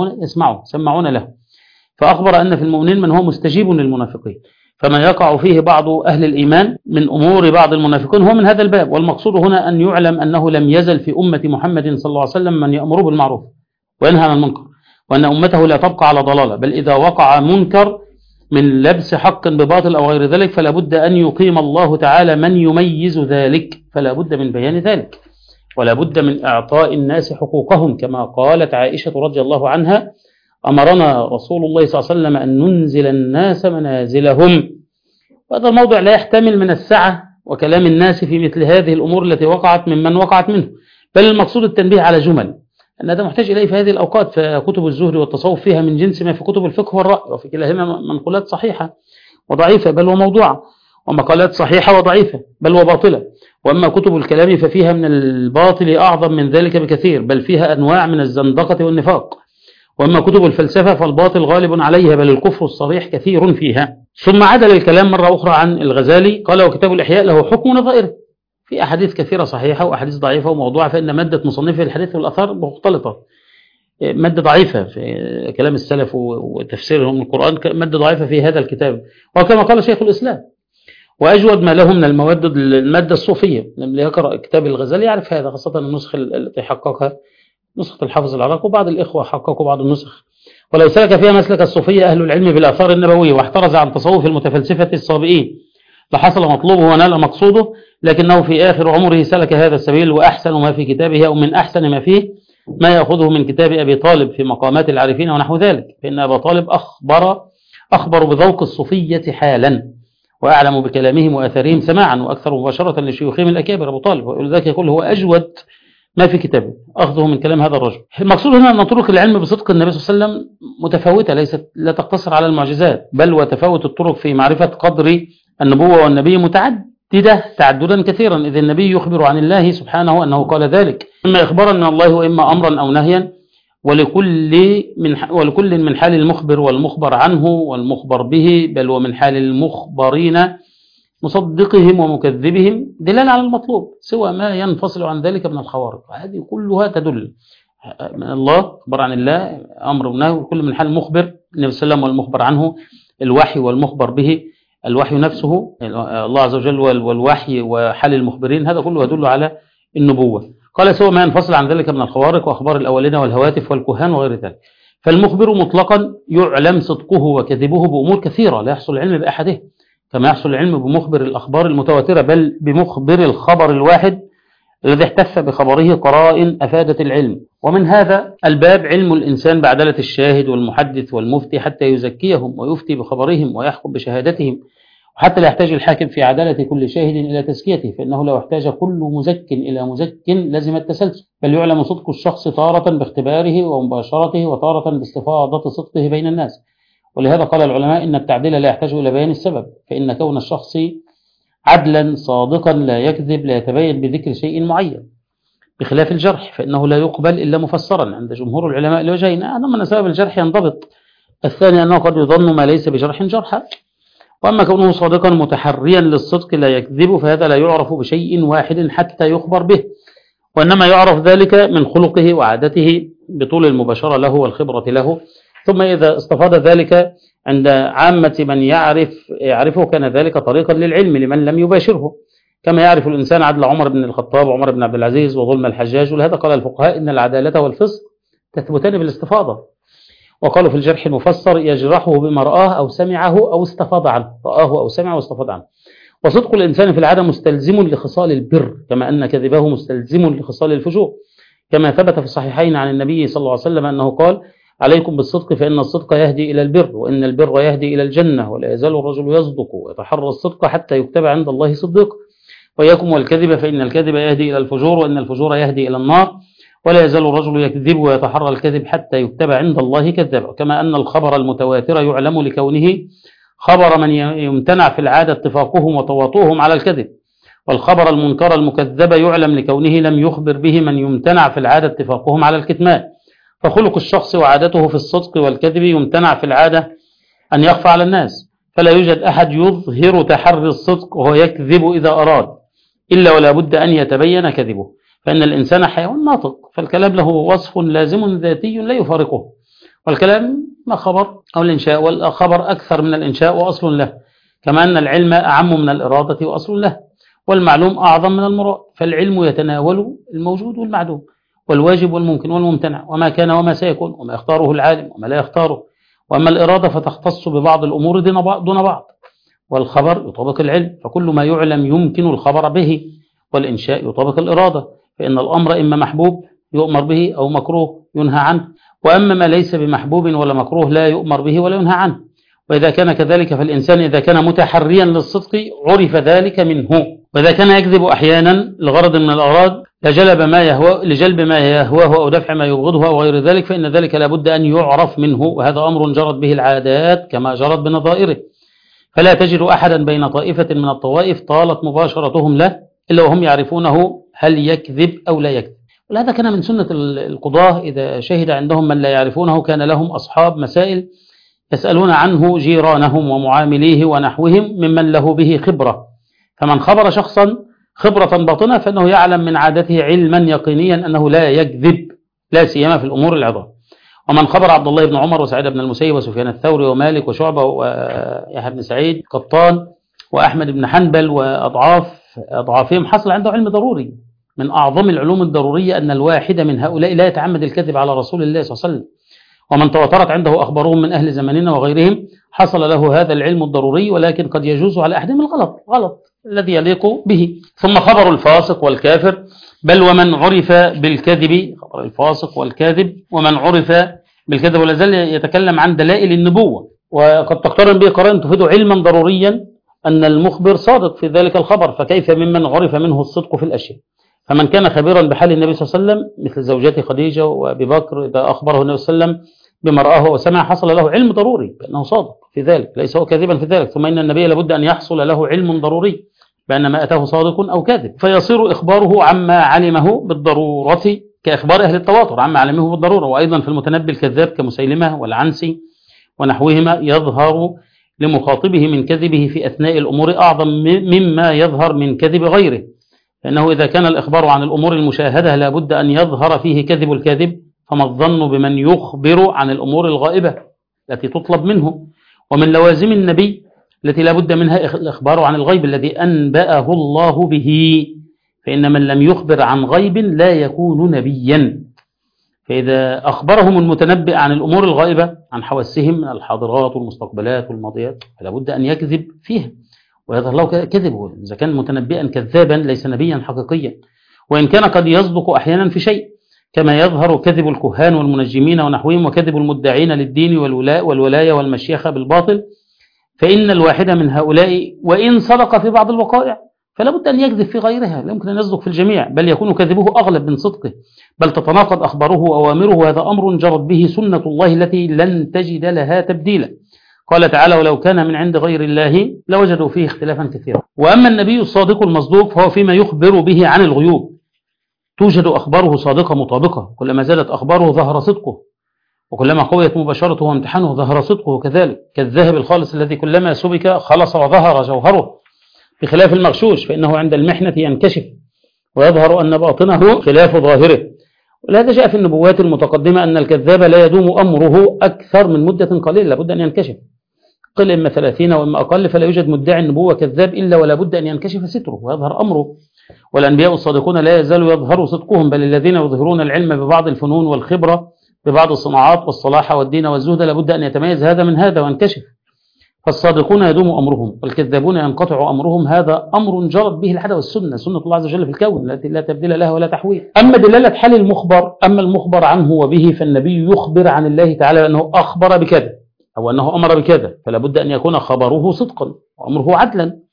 سماعون له. فأخبر أن في المؤمنين من هو مستجيب للمنافقين، فما يقع فيه بعض أهل الإيمان من أمور بعض المنافقين هو من هذا الباب. والمقصود هنا أن يعلم أنه لم يزل في أمة محمد صلى الله عليه وسلم من يأمر بالمعروف وينهى عن المنكر، وأن أمته لا تبقى على ضلالة، بل إذا وقع منكر من لبس حق بباطل أو غير ذلك فلا بد أن يقيم الله تعالى من يميز ذلك، فلا بد من بيان ذلك، ولا بد من إعطاء الناس حقوقهم، كما قالت عائشة رضي الله عنها أمرنا رسول الله صلى الله عليه وسلم أن ننزل الناس منازلهم. وهذا الموضع لا يحتمل من السعة وكلام الناس في مثل هذه الأمور التي وقعت ممن وقعت منه، بل المقصود التنبيه على جمل أن هذا محتاج إليه في هذه الأوقات. فكتب الزهد والتصوف فيها من جنس ما في كتب الفقه والرأي، وفي كلاهما منقولات صحيحة وضعيفة بل وموضوعة، ومقالات صحيحة وضعيفة بل وباطلة. وأما كتب الكلام ففيها من الباطل أعظم من ذلك بكثير، بل فيها أنواع من الزندقة والنفاق. وأما كتب الفلسفة فالباطل غالب عليها، بل الكفر الصريح كثير فيها. ثم عدل الكلام مرة أخرى عن الغزالي، قال وكتاب الإحياء له حكم نظائره، في أحاديث كثيرة صحيحة وأحاديث ضعيفة وموضوعة، فإن مادة مصنفه الحديث والأثار مختلطة، مادة ضعيفة في كلام السلف وتفسيرهم من القرآن، مادة ضعيفة في هذا الكتاب. وكما قال شيخ الإسلام وأجود ما له من المادة الصوفية، لما يقرأ كتاب الغزالي يعرف هذا، خاصة النسخ التي حققها نسخة الحافظ العراقي، وبعض الإخوة حققوا بعض النسخ. ولو سلك فيها مسلك الصوفية أهل العلم بالآثار النبوية واحترز عن تصوف المتفلسفة الصابئين لحصل مطلوبه ونال مقصوده، لكنه في آخر عمره سلك هذا السبيل. وأحسن ما في كتابه أو من أحسن ما فيه ما يأخذه من كتاب أبي طالب في مقامات العارفين ونحو ذلك، فإن أبا طالب أخبر بذوق الصوفية حالا، وأعلم بكلامهم وأثرهم سماعا، وأكثر مباشرة لشيوخهم الأكابر أبو طالب، ولذلك يقول هو أجود ما في كتابه أخذه من كلام هذا الرجل. المقصود هنا أن طرق العلم بصدق النبي صلى الله عليه وسلم متفاوتة، لا تقتصر على المعجزات، بل وتفاوت الطرق في معرفة قدر النبوة والنبي متعددة تعددا كثيرا، إذ النبي يخبر عن الله سبحانه أنه قال ذلك، إما إخبارا من الله وإما أمرا أو نهيا، ولكل من حال المخبر والمخبر عنه والمخبر به، بل ومن حال المخبرين مصدقهم ومكذبهم دلالة على المطلوب، سوى ما ينفصل عن ذلك من الخوارق. هذه كلها تدل من الله، أخبر عن الله أمر ونهي، وكل من حال المخبر النبي صلى الله عليه وسلم والمخبر عنه، الوحي والمخبر به، الوحي نفسه الله عز وجل والوحي وحال المخبرين، هذا كله يدل على النبوة. قال سوى ما ينفصل عن ذلك من الخوارق وأخبار الأولين والهواتف والكهان وغير ذلك. فالمخبر مطلقا يعلم صدقه وكذبه بأمور كثيرة لا يحصل العلم بأحده، كما يحصل العلم بمخبر الأخبار المتواترة، بل بمخبر الخبر الواحد الذي احتف بخبره قرائن أفادت العلم. ومن هذا الباب علم الإنسان بعدالة الشاهد والمحدث والمفتي حتى يزكيهم ويفتي بخبرهم ويحكم بشهادتهم، وحتى لا يحتاج الحاكم في عدالة كل شاهد إلى تزكيته، فإنه لو احتاج كل مزك إلى مزك لزم التسلسل، بل يعلم صدق الشخص تارة باختباره ومباشرته، وتارة باستفاضة صدقه بين الناس. ولهذا قال العلماء إن التعديل لا يحتاج إلى بيان السبب، فإن كون الشخص عدلا صادقا لا يكذب لا يتبين بذكر شيء معين، بخلاف الجرح فإنه لا يقبل إلا مفسرا عند جمهور العلماء لوجهين: أعلم أن سبب الجرح ينضبط، الثاني أنه قد يظن ما ليس بجرح جرحا. وأما كونه صادقا متحريا للصدق لا يكذب فهذا لا يعرف بشيء واحد حتى يخبر به، وإنما يعرف ذلك من خلقه وعادته بطول المباشرة له والخبرة له. ثم إذا استفاد ذلك عند عامة من يعرفه كان ذلك طريقا للعلم لمن لم يباشره، كما يعرف الإنسان عدل عمر بن الخطاب وعمر بن عبد العزيز وظلم الحجاج. ولهذا قال الفقهاء إن العدالة والفسق تثبتان بالاستفاضة. وقالوا في الجرح المفسر يجرحه بما رآه أو سمعه أو استفاض عنه، رآه أو سمعه واستفاض عنه. وصدق الإنسان في العادة مستلزم لخصال البر، كما أن كذبه مستلزم لخصال الفجور، كما ثبت في الصحيحين عن النبي صلى الله عليه وسلم أنه قال: عليكم بالصدق فإن الصدق يهدي إلى البر، وإن البر يهدي إلى الجنة، ولا يزال الرجل يصدق ويتحرى الصدق حتى يكتب عند الله صديق. وإياكم والكذب فإن الكذب يهدي إلى الفجور، وإن الفجور يهدي إلى النار. ولا يزال الرجل يكذب ويتحرى الكذب حتى يكتب عند الله كذابا. كما أن الخبر المتواتر يعلم لكونه خبر من يمتنع في العادة اتفاقهم وتواطؤهم على الكذب، والخبر المنكر المكذب يعلم لكونه لم يخبر به من يمتنع في العادة اتفاقهم على الكتمان. فخلق الشخص وعادته في الصدق والكذب يمتنع في العادة أن يخفى على الناس، فلا يوجد أحد يظهر تحري الصدق وهو يكذب إذا أراد، إلا ولا بد أن يتبين كذبه، فإن الإنسان حيوان ناطق، فالكلام له وصف لازم ذاتي لا يفارقه، والكلام ما خبر أو الإنشاء، والخبر أكثر من الإنشاء وأصل له، كما أن العلم أعم من الإرادة وأصل له، والمعلوم أعظم من المراد، فالعلم يتناول الموجود والمعدوم والواجب والممكن والممتنع وما كان وما سيكون وما يختاره العالم وما لا يختاره. وأما الإرادة فتختص ببعض الأمور دون بعض، والخبر يطابق العلم، فكل ما يعلم يمكن الخبر به، والإنشاء يطابق الإرادة، فإن الأمر إما محبوب يؤمر به أو مكروه ينهى عنه، وأما ما ليس بمحبوب ولا مكروه لا يؤمر به ولا ينهى عنه. وإذا كان كذلك فالإنسان إذا كان متحريا للصدق عرف ذلك منه، وإذا كان يكذب أحيانا لغرض من الأغراض لجلب ما يهواه أو دفع ما يبغضه أو غير ذلك، فإن ذلك لابد أن يعرف منه، وهذا أمر جرت به العادات كما جرت بنظائره، فلا تجد أحدا بين طائفة من الطوائف طالت مباشرتهم له إلا وهم يعرفونه هل يكذب أو لا يكذب. ولهذا كان من سنة القضاة إذا شهد عندهم من لا يعرفونه كان لهم أصحاب مسائل يسألون عنه جيرانهم ومعامليه ونحوهم ممن له به خبرة، فمن خبر شخصا خبرة باطنة فإنه يعلم من عادته علما يقينيا أنه لا يكذب، لا سيما في الأمور العظام. ومن خبر عبد الله بن عمر وسعيد بن المسيب وسفيان الثوري ومالك وشعبة ويحيى بن سعيد قطان وأحمد بن حنبل وأضعافهم حصل عنده علم ضروري من أعظم العلوم الضرورية، أن الواحد من هؤلاء لا يتعمد الكذب على رسول الله صلى الله عليه وسلم. ومن تواترت عنده أخبارهم من أهل زماننا وغيرهم حصل له هذا العلم الضروري، ولكن قد يجوز على أحدهم الغلط الذي يليق به. ثم خبر الفاسق والكافر، بل ومن عرف بالكذب، خبر الفاسق والكاذب ومن عرف بالكذب، ولا زال يتكلم عن دلائل النبوة، وقد تقترن به قرائن تفيد علما ضروريا أن المخبر صادق في ذلك الخبر، فكيف ممن عرف منه الصدق في الأشياء. فمن كان خبيرا بحال النبي صلى الله عليه وسلم مثل زوجات خديجة وأبي بكر إذا أخبره النبي صلى الله عليه وسلم بما رآه وسمع حصل له علم ضروري بأنه صادق في ذلك، ليس هو كاذبا في ذلك. ثم إن النبي لابد أن يحصل له علم ضروري بأن ما أتاه صادق أو كاذب، فيصير إخباره عما علمه بالضرورة كإخبار أهل التواتر عما علمه بالضرورة. وأيضا في المتنبي الكذاب كمسيلمة والعنسي ونحوهما يظهر لمخاطبه من كذبه في أثناء الأمور أعظم مما يظهر من كذب غيره، لأنه إذا كان الإخبار عن الأمور المشاهدة لابد أن يظهر فيه كذب الكاذب، فما الظن بمن يخبر عن الأمور الغائبة التي تطلب منه. ومن لوازم النبي التي لابد منها الإخبار عن الغيب الذي أنبأه الله به، فإن من لم يخبر عن غيب لا يكون نبيا. فإذا أخبرهم المتنبئ عن الأمور الغائبة عن حواسهم من الحاضرات والمستقبلات والماضيات فلا بد أن يكذب فيها ويظهر له كذبه. إذا كان متنبئا كذابا ليس نبيا حقيقيا، وإن كان قد يصدق أحيانا في شيء، كما يظهر كذب الكهان والمنجمين ونحوهم وكذب المدعين للدين والولاية والمشيخة بالباطل، فإن الواحد من هؤلاء وإن صدق في بعض الوقائع فلا بد أن يكذب في غيرها، لا يمكن أن يصدق في الجميع، بل يكون كذبه أغلب من صدقه، بل تتناقض أخباره وأوامره. هذا أمر جرت به سنة الله التي لن تجد لها تبديلا. قال تعالى: ولو كان من عند غير الله لوجدوا فيه اختلافا كثيرا. وأما النبي الصادق المصدوق فهو فيما يخبر به عن الغيوب، توجد أخباره صادقة مطابقة، كلما زادت أخباره ظهر صدقه، وكلما قويت مباشرته وامتحانه ظهر صدقه كذلك، كالذهب الخالص الذي كلما سبك خلص وظهر جوهره، بخلاف المغشوش فإنه عند المحنة ينكشف ويظهر أن باطنه خلاف ظاهره. ولهذا جاء في النبوات المتقدمة أن الكذاب لا يدوم أمره أكثر من مدة قليلة، لابد أن ينكشف، قل إما 30 وإما أقل، فلا يوجد مدعي النبوة كذاب إلا ولا بد أن ينكشف ستره ويظهر أمره. والأنبياء الصادقون لا يزالوا يظهر صدقهم، بل الذين يظهرون العلم ببعض الفنون والخبرة ببعض الصناعات والصلاح والدين والزهد لابد أن يتميز هذا من هذا وينكشف. فالصادقون يدوم أمرهم والكذابون ينقطع أمرهم، هذا أمر جرت به الحدث والسنة، سنة الله عز وجل في الكون التي لا تبديل لها ولا تحويل. أما دلالة حال المخبر، أما المخبر عنه وبه، فالنبي يخبر عن الله تعالى أنه أخبر بكذا أو أنه أمر بكذا، فلا بد أن يكون خبره صدقا وأمره عدلا،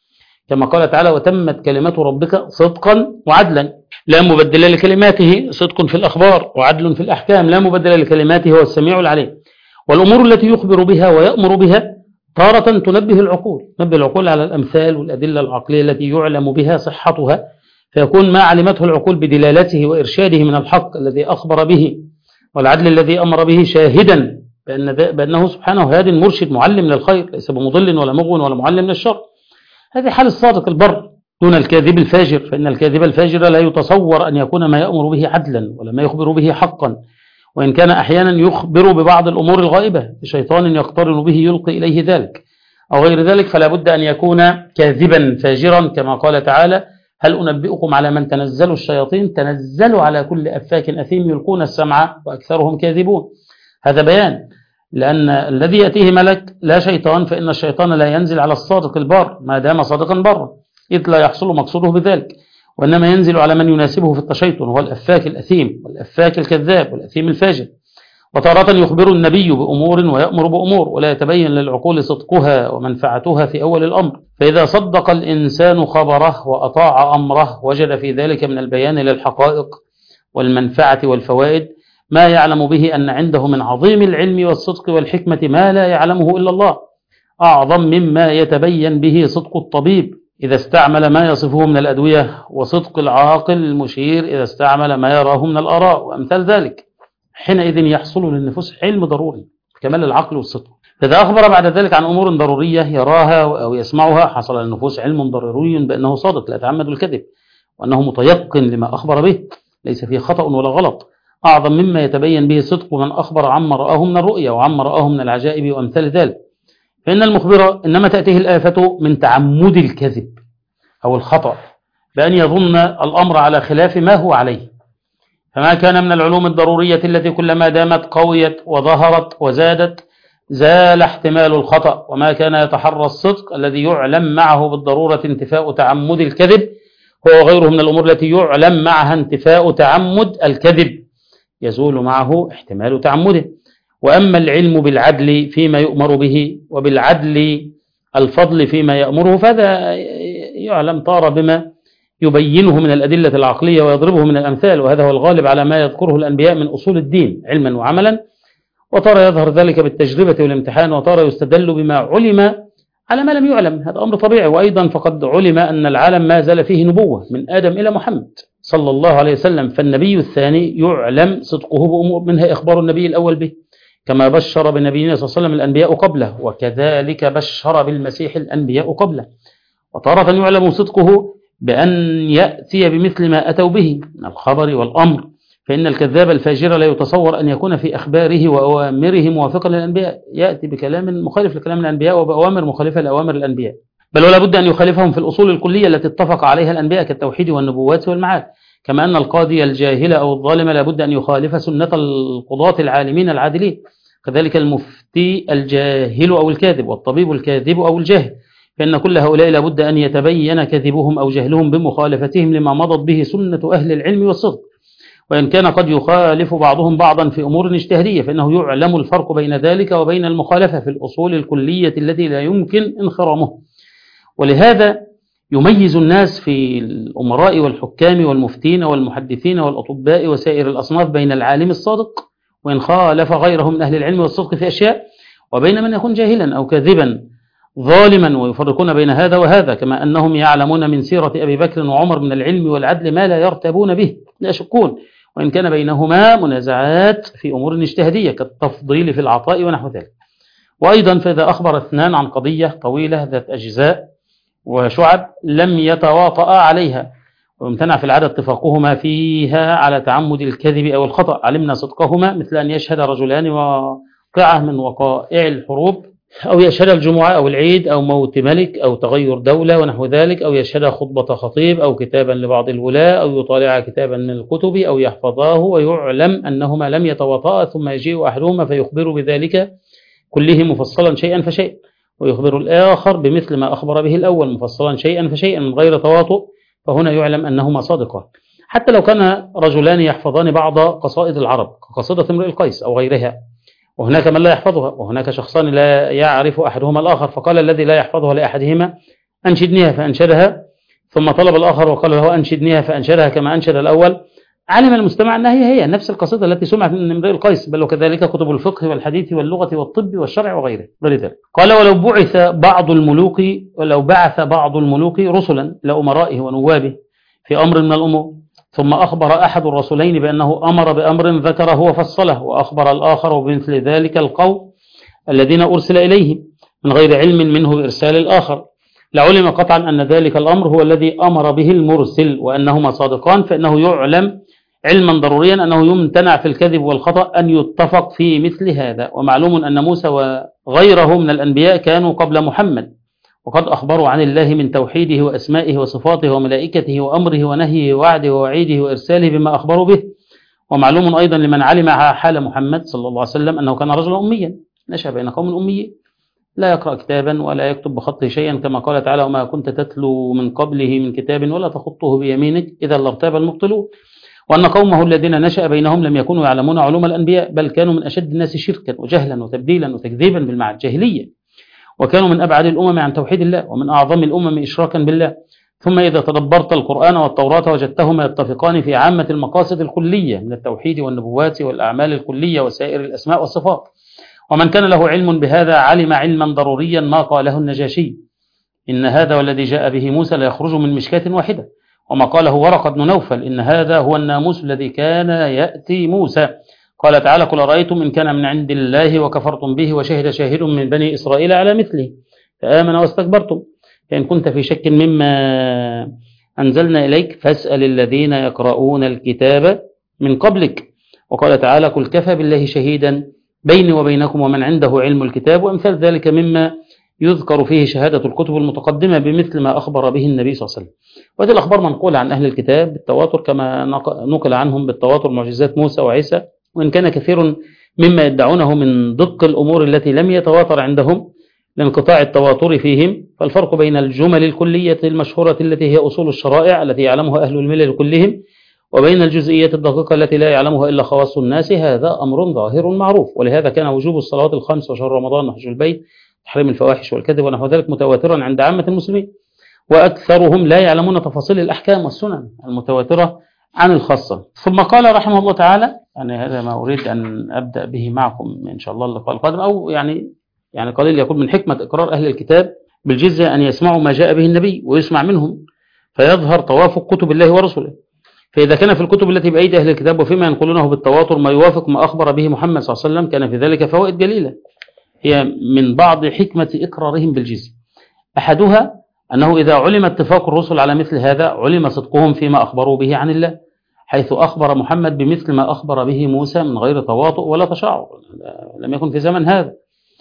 كما قال تعالى وتمت كلمات ربك صدقا وعدلا، لا مبدل لكلماته، صدق في الأخبار وعدل في الأحكام، لا مبدل لكلماته، هو السميع العليم. والأمور التي يخبر بها ويأمر بها تارة تنبه العقول على الأمثال والأدلة العقلية التي يعلم بها صحتها، فيكون ما علمته العقول بدلالته وإرشاده من الحق الذي أخبر به والعدل الذي أمر به شاهدا بأنه سبحانه هاد مرشد معلم للخير، ليس بمضل ولا مغو ولا معلم للشر. هذه حال الصادق البر دون الكاذب الفاجر، فإن الكاذب الفاجر لا يتصور أن يكون ما يأمر به عدلا ولا ما يخبر به حقا، وإن كان أحيانا يخبر ببعض الأمور الغائبة بشيطان يقترن به يلقي إليه ذلك أو غير ذلك، فلا بد أن يكون كاذبا فاجرا، كما قال تعالى هل أنبئكم على من تنزل الشياطين تنزل على كل أفاك أثيم يلقون السمع وأكثرهم كاذبون. هذا بيان، لأن الذي يأتيه ملك لا شيطان، فإن الشيطان لا ينزل على الصادق البار ما دام صادقا برا، إذ لا يحصل مقصوده بذلك، وإنما ينزل على من يناسبه في التشيطن، وهو الأفاك الأثيم والأفاك الكذاب والأثيم الفاجر. وتارة يخبر النبي بأمور ويأمر بأمور ولا يتبين للعقول صدقها ومنفعتها في أول الأمر، فإذا صدق الإنسان خبره وأطاع أمره وجد في ذلك من البيان للحقائق والمنفعة والفوائد ما يعلم به أن عنده من عظيم العلم والصدق والحكمة ما لا يعلمه إلا الله، أعظم مما يتبين به صدق الطبيب إذا استعمل ما يصفه من الأدوية، وصدق العاقل المشير إذا استعمل ما يراه من الآراء وأمثال ذلك. حينئذ يحصل للنفوس علم ضروري كمال العقل والصدق. إذا أخبر بعد ذلك عن أمور ضرورية يراها أو يسمعها حصل للنفوس علم ضروري بأنه صادق لا يتعمد الكذب، وأنه متيقن لما أخبر به ليس فيه خطأ ولا غلط، أعظم مما يتبين به صدق من أخبر عما رآه من الرؤيا وعما رآه من العجائب وأمثال ذلك. فإن المخبر إنما تأتيه الآفة من تعمد الكذب أو الخطأ، بأن يظن الأمر على خلاف ما هو عليه. فما كان من العلوم الضرورية التي كلما دامت قويت وظهرت وزادت زال احتمال الخطأ، وما كان يتحرى الصدق الذي يعلم معه بالضرورة انتفاء تعمد الكذب هو غيره من الأمور التي يعلم معها انتفاء تعمد الكذب يزول معه احتمال تعمده. وأما العلم بالعدل فيما يؤمر به وبالعدل الفضل فيما يأمره فهذا يعلم طار بما يبينه من الأدلة العقلية ويضربه من الأمثال، وهذا هو الغالب على ما يذكره الأنبياء من أصول الدين علما وعملا، وترى يظهر ذلك بالتجربة والامتحان، وترى يستدل بما علم على ما لم يعلم، هذا أمر طبيعي. وأيضا فقد علم أن العالم ما زال فيه نبوة من آدم إلى محمد صلى الله عليه وسلم، فالنبي الثاني يعلم صدقه بأمور منها إخبار النبي الأول به، كما بشر بنبينا صلى الله عليه وسلم الأنبياء قبله، وكذلك بشر بالمسيح الأنبياء قبله. وتارة يعلم صدقه بأن يأتي بمثل ما أتوا به من الخبر والأمر، فإن الكذاب الفاجر لا يتصور أن يكون في أخباره وأوامره موافقا للأنبياء، يأتي بكلام مخالف لكلام الأنبياء وبأوامر مخالفة لأوامر الأنبياء، بل ولا بد أن يخالفهم في الأصول الكلية التي اتفق عليها الأنبياء كالتوحيد والنبوات والمعاد، كما أن القاضي الجاهل أو الظالم لا بد أن يخالف سنة القضاة العالمين العادلين، كذلك المفتي الجاهل أو الكاذب والطبيب الكاذب أو الجاهل، فإن كل هؤلاء لا بد أن يتبين كذبهم أو جهلهم بمخالفتهم لما مضت به سنة أهل العلم والصدق، وإن كان قد يخالف بعضهم بعضا في أمور اجتهادية فإنه يعلم الفرق بين ذلك وبين المخالفة في الأصول الكلية التي لا يمكن انخرامه. ولهذا يميز الناس في الأمراء والحكام والمفتين والمحدثين والأطباء وسائر الأصناف بين العالم الصادق وإن خالف غيره من أهل العلم والصدق في أشياء، وبين من يكون جاهلا أو كاذبا ظالما، ويفرقون بين هذا وهذا، كما أنهم يعلمون من سيرة أبي بكر وعمر من العلم والعدل ما لا يرتبون به لا يشكون، وإن كان بينهما منازعات في أمور اجتهادية كالتفضيل في العطاء ونحو ذلك. وأيضا فإذا أخبر اثنان عن قضية طويلة ذات أجزاء وشعب لم يتواطأ عليها ويمتنع في العادة اتفاقهما فيها على تعمد الكذب أو الخطأ، علمنا صدقهما، مثل أن يشهد رجلان واقعة من وقائع الحروب، أو يشهد الجمعة أو العيد أو موت ملك أو تغير دولة ونحو ذلك، أو يشهد خطبة خطيب أو كتابا لبعض الولاة أو يطالع كتابا من الكتب أو يحفظاه، ويعلم أنهما لم يتواطأ، ثم يجيء أحدهما فيخبر بذلك كله مفصلا شيئا فشيئا، ويخبر الآخر بمثل ما أخبر به الأول مفصلا شيئا فشيئا من غير تواطؤ، فهنا يعلم أنهما صادقان. حتى لو كان رجلان يحفظان بعض قصائد العرب كقصيدة امرئ القيس أو غيرها، وهناك من لا يحفظها، وهناك شخصان لا يعرف أحدهما الآخر، فقال الذي لا يحفظها لأحدهما أنشدنيها فأنشدها، ثم طلب الآخر وقال له أنشدنيها فأنشدها كما أنشد الأول، علم المستمع أنها هي نفس القصيدة التي سمعت من امرئ القيس، بل وكذلك كتب الفقه والحديث واللغة والطب والشرع وغيره غير ذلك. قال ولو بعث بعض الملوك رسلا لأمرائه ونوابه في أمر من الأمور، ثم أخبر أحد الرسولين بأنه أمر بأمر ذكره وفصله، وأخبر الآخر بمثل ذلك القوم الذين أرسل إليهم من غير علم منه بإرسال الآخر، لعلم قطعا أن ذلك الأمر هو الذي أمر به المرسل وأنهما صادقان، فإنه يعلم علما ضروريا أنه يمتنع في الكذب والخطأ أن يتفق في مثل هذا. ومعلوم أن موسى وغيره من الأنبياء كانوا قبل محمد، وقد أخبروا عن الله من توحيده وأسمائه وصفاته وملائكته وأمره ونهيه ووعده ووعيده وإرساله بما أخبروا به. ومعلوم أيضا لمن علم حال محمد صلى الله عليه وسلم أنه كان رجلا أميا نشأ بين قوم أميين لا يقرأ كتابا ولا يكتب بخطه شيئا، كما قال تعالى وما كنت تتلو من قبله من كتاب ولا تخطه بيمينك إذا لارتاب المبطلون. وأن قومه الذين نشأ بينهم لم يكونوا يعلمون علوم الأنبياء، بل كانوا من أشد الناس شركا وجهلا وتبديلا وتكذيبا بالمعنى الجاهلية، وكانوا من أبعد الأمم عن توحيد الله ومن أعظم الأمم إشراكا بالله. ثم إذا تدبرت القرآن والتوراة وجدتهما يتفقان في عامة المقاصد الكلية من التوحيد والنبوات والأعمال الكلية وسائر الأسماء والصفات. ومن كان له علم بهذا علم علما ضروريا ما قاله النجاشي إن هذا والذي جاء به موسى لا يخرج من مشكاة واحدة، وما قاله ورقة بن نوفل إن هذا هو الناموس الذي كان يأتي موسى. قال تعالى قل أرأيتم إن كان من عند الله وكفرتم به وشهد شاهد من بني إسرائيل على مثله فآمن واستكبرتم، فإن كنت في شك مما أنزلنا إليك فاسأل الذين يقرؤون الكتاب من قبلك. وقال تعالى قل كفى بالله شهيدا بيني وبينكم ومن عنده علم الكتاب، وأمثال ذلك مما يذكر فيه شهادة الكتب المتقدمة بمثل ما أخبر به النبي صلى الله عليه وسلم. وهذه الأخبار منقولة عن أهل الكتاب بالتواتر كما نقل عنهم بالتواتر معجزات موسى وعيسى، وإن كان كثير مما يدعونه من دق الأمور التي لم يتواتر عندهم لانقطاع التواتر فيهم. فالفرق بين الجمل الكلية المشهورة التي هي أصول الشرائع التي يعلمها أهل الملل كلهم وبين الجزئيات الدقيقة التي لا يعلمها إلا خواص الناس، هذا أمر ظاهر معروف. ولهذا كان وجوب الصلوات الخمس وشهر رمضان وحج البيت تحريم الفواحش والكذب ونحو ذلك متواترا عند عامة المسلمين، وأكثرهم لا يعلمون تفاصيل الأحكام والسنن المتواترة عن الخاصة. ثم قال رحمه الله تعالى، يعني هذا ما أريد أن أبدأ به معكم إن شاء الله اللقاء القادم، أو يعني قليل يكون من حكمة إقرار أهل الكتاب بالجزية أن يسمعوا ما جاء به النبي ويسمع منهم فيظهر توافق كتب الله ورسوله. فإذا كان في الكتب التي بأيدي أهل الكتاب وفيما ينقلونه بالتواتر ما يوافق ما أخبر به محمد صلى الله عليه وسلم كان في ذلك فوائد جليلة هي من بعض حكمة إقرارهم بالجزية. أحدها أنه إذا علم اتفاق الرسل على مثل هذا علم صدقهم فيما أخبروا به عن الله، حيث أخبر محمد بمثل ما أخبر به موسى من غير تواطؤ ولا تشعر، لم يكن في زمن هذا.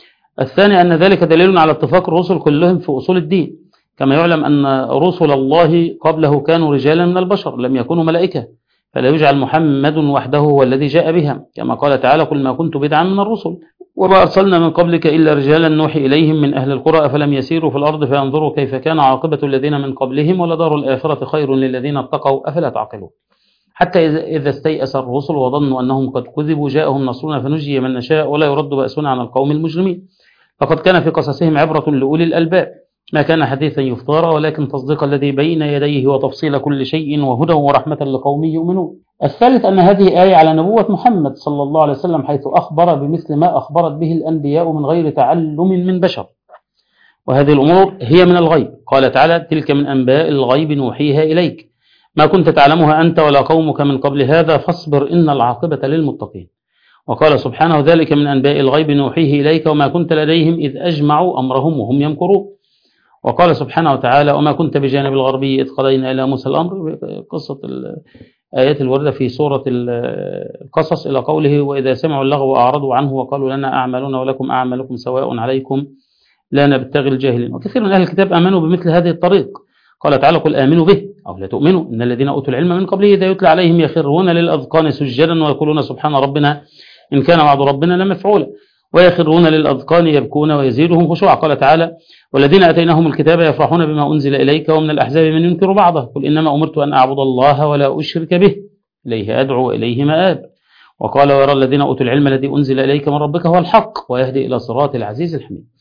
الثاني أن ذلك دليل على اتفاق الرسل كلهم في أصول الدين، كما يعلم أن رسل الله قبله كانوا رجالا من البشر لم يكونوا ملائكة، فلا يجعل محمد وحده هو الذي جاء بها، كما قال تعالى قل ما كنت بدعا من الرسل وما أرسلنا من قبلك إلا رجالا نوحي إليهم من أهل القرى أفلم يسيروا في الأرض فينظروا كيف كان عاقبة الذين من قبلهم ولدار الآخرة خير للذين اتقوا أفلا تعقلون. حتى إذا استيأس الرسل وظنوا أنهم قد كذبوا جاءهم نصرنا فنجي من نشاء ولا يرد بأسنا عن القوم المجرمين، فقد كان في قصصهم عبرة لأولي الألباب ما كان حديثا يفترى ولكن تصديق الذي بين يديه وتفصيل كل شيء وهدى ورحمة لقوم يؤمنون. الثالث أن هذه آية على نبوة محمد صلى الله عليه وسلم حيث أخبر بمثل ما أخبرت به الأنبياء من غير تعلم من بشر، وهذه الأمور هي من الغيب. قال تعالى تلك من أنباء الغيب نوحيها إليك ما كنت تعلمها أنت ولا قومك من قبل هذا فاصبر إن العاقبة للمتقين. وقال سبحانه ذلك من أنباء الغيب نوحيه إليك وما كنت لديهم إذ أجمعوا أمرهم وهم يمكرون. وقال سبحانه وتعالى وما كنت بجانب الغربي إذ قضينا إلى موسى الأمر، قصة الآيات الواردة في سورة القصص إلى قوله وإذا سمعوا اللغو أعرضوا عنه وقالوا لنا أعمالنا ولكم أعمالكم سواء عليكم لا نبتغي الجاهلين. وكثير من أهل الكتاب آمنوا بمثل هذه الطريق. قال تعالى قل آمنوا به أو لا تؤمنوا إن الذين أوتوا العلم من قبله إذا يتلى عليهم يخرون للأذقان سجدا ويقولون سبحان ربنا إن كان وعد ربنا لمفعولا ويخرون للأذقان يبكون ويزيدهم خشوعا. قال تعالى والذين أتيناهم الكتاب يفرحون بما أنزل إليك ومن الأحزاب من ينكر بعضه قل إنما أمرت أن أعبد الله ولا أشرك به إليه أدعو وإليه مآب. وقال ويرى الذين أوتوا العلم الذي أنزل إليك من ربك هو الحق ويهدي إلى صراط العزيز الحميد.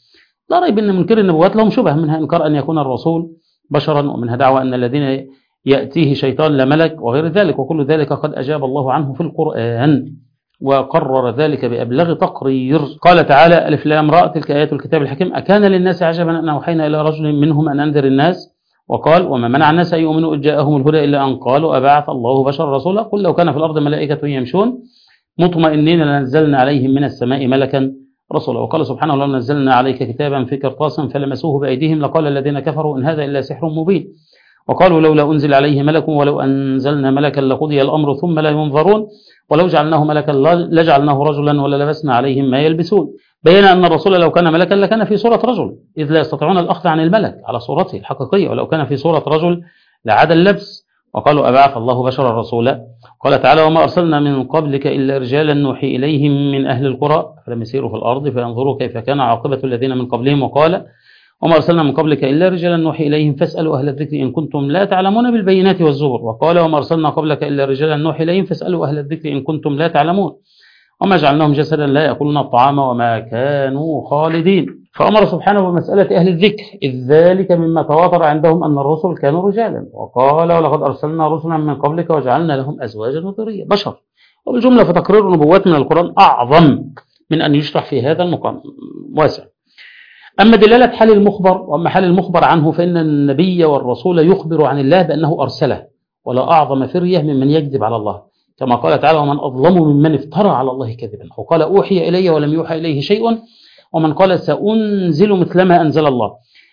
لا ريب أن منكر النبوات لهم شبه، منها إنكار أن يكون الرسول بشرا، ومنها دعوة أن الذين يأتيه شيطان لملك وغير ذلك، وكل ذلك قد أجاب الله عنه في القرآن وقرر ذلك بأبلغ تقرير. قال تعالى: ألف لام راء تلك آيات الكتاب الحكيم أكان للناس عجبا أن أوحينا إلى رجل منهم أن أنذر الناس. وقال: وما منع الناس أن يؤمنوا إذ جاءهم الهدى إلا أن قالوا أبعث الله بشرا رسولا قل لو كان في الأرض ملائكة يمشون مطمئنين لنزلنا عليهم من السماء ملكا رسولا. وقال سبحانه: لو نزلنا عليك كتابا في قرطاس فلمسوه بأيديهم لقال الذين كفروا إن هذا إلا سحر مبين. وقالوا لولا أنزل عليه ملك ولو أنزلنا ملكا لقضي الأمر ثم لا ينظرون ولو جعلناه ملكا لجعلناه رجلا وللبسنا عليهم ما يلبسون. بين أن الرسول لو كان ملكا لكان في صورة رجل، إذ لا يستطيعون الأخذ عن الملك على صورته الحقيقية، ولو كان في صورة رجل لعاد اللبس. وقالوا أبعث الله بشرا رسولا. قال تعالى: وما أرسلنا من قبلك إلا رجالا نوحي إليهم من أهل القرى فلم يسيروا في الأرض فينظروا كيف كان عاقبة الذين من قبلهم. وقال: وما أرسلنا من قبلك إلا رجالا نوحي إليهم فاسألوا أهل الذكر إن كنتم لا تعلمون بالبينات والزبر. وقال: وما أرسلنا قبلك إلا رجالا نوحي إليهم فاسألوا أهل الذكر إن كنتم لا تعلمون وما جعلناهم جسدا لا يأكلون الطعام وما كانوا خالدين. فأمر سبحانه بمسألة أهل الذكر، إذ ذلك مما تواتر عندهم أن الرسل كانوا رجالا. وقال: ولقد أرسلنا رسلا من قبلك وجعلنا لهم أزواجا وذرية، بشر. وبالجملة فتقرير نبوات من القرآن أعظم من أن يشرح في هذا المقام، واسع. أما دلالة حال المخبر، وأما حال المخبر عنه فإن النبي والرسول يخبر عن الله بأنه أرسله، ولا أعظم فرية ممن يكذب على الله، كما قال تعالى: ومن أظلم ممن افترى على الله كذبا. وقال: أوحي إلي ولم يوحى إليه شيء. ومن قال: سأنزل مثل ما أنزل الله.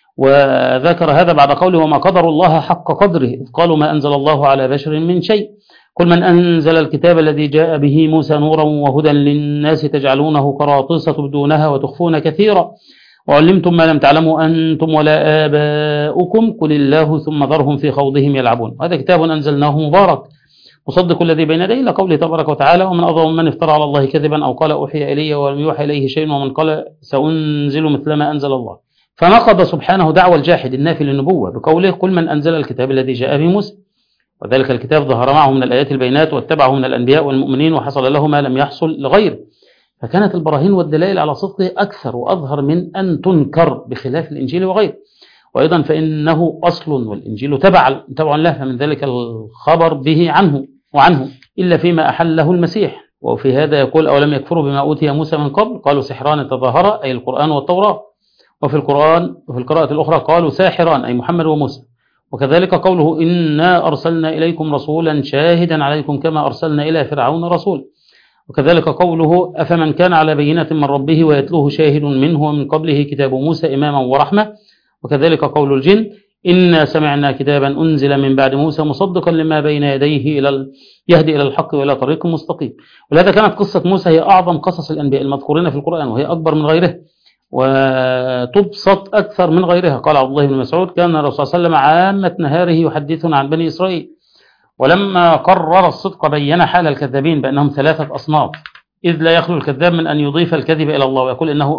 وذكر هذا بعد قوله: وما قدر الله حق قدره إذ قالوا ما أنزل الله على بشر من شيء. قل من أنزل الكتاب الذي جاء به موسى نورا وهدى للناس تجعلونه قراطيس تبدونها وتخفون كثيرا وعلمتم ما لم تعلموا أنتم ولا آباؤكم قل الله ثم ذرهم في خوضهم يلعبون. هذا كتاب أنزلناه مبارك مصدق الذي بين يديه، إلى قوله تبارك وتعالى: ومن أظلم من افترى على الله كذبا أو قال أوحي إلي ولم يوحى إليه شيء ومن قال سأنزل مثل ما أنزل الله. فنقض سبحانه دعوى الجاحد النافي للنبوة بقوله: قل من أنزل الكتاب الذي جاء به موسى. وذلك الكتاب ظهر معه من الآيات البينات واتبعه من الأنبياء والمؤمنين وحصل له ما لم يحصل لغيره، فكانت البراهين والدلائل على صدقه أكثر وأظهر من أن تنكر بخلاف الإنجيل وغيره. وأيضا فإنه أصل والإنجيل تبع له، فمن ذلك الخبر به عنه إلا فيما أحله المسيح. وفي هذا يقول: أولم يكفروا بما أوتي موسى من قبل قالوا سحران تظاهرا أي القرآن والتوراة. وفي القراءة الأخرى قالوا ساحران أي محمد وموسى. وكذلك قوله: إنا أرسلنا إليكم رسولا شاهدا عليكم كما أرسلنا إلى فرعون رسول. وكذلك قوله: أفمن كان على بينة من ربه ويتلوه شاهد منه ومن قبله كتاب موسى إماما ورحمة. وكذلك قول الجن: إنا سمعنا كتابا أنزل من بعد موسى مصدقا لما بين يديه يهدي إلى الحق وإلى طريق مستقيم. ولهذا كانت قصة موسى هي أعظم قصص الأنبياء المذكورين في القرآن، وهي أكبر من غيره وتبسط أكثر من غيرها. قال عبد الله بن مسعود: كان الرسول صلى الله عليه وسلم عامة نهاره يحدثنا عن بني إسرائيل، ولما قرر الصدق بين حال الكذابين بأنهم 3 أصناف، إذ لا يخلو الكذاب من أن يضيف الكذب إلى الله ويقول إنه